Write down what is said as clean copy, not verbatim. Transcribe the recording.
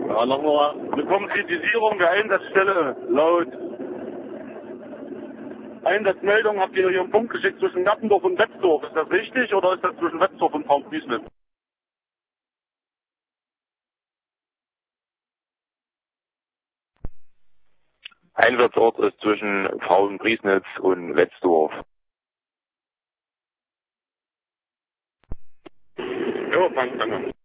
Ja, nochmal eine Konkretisierung der Einsatzstelle laut Einsatzmeldung habt ihr hier einen Punkt geschickt zwischen Gattendorf und Wetzdorf. Ist das richtig oder ist das zwischen Wetzdorf und Frauenpriesnitz? Einsatzort ist zwischen Frauenpriesnitz und Wetzdorf. Ja, danke.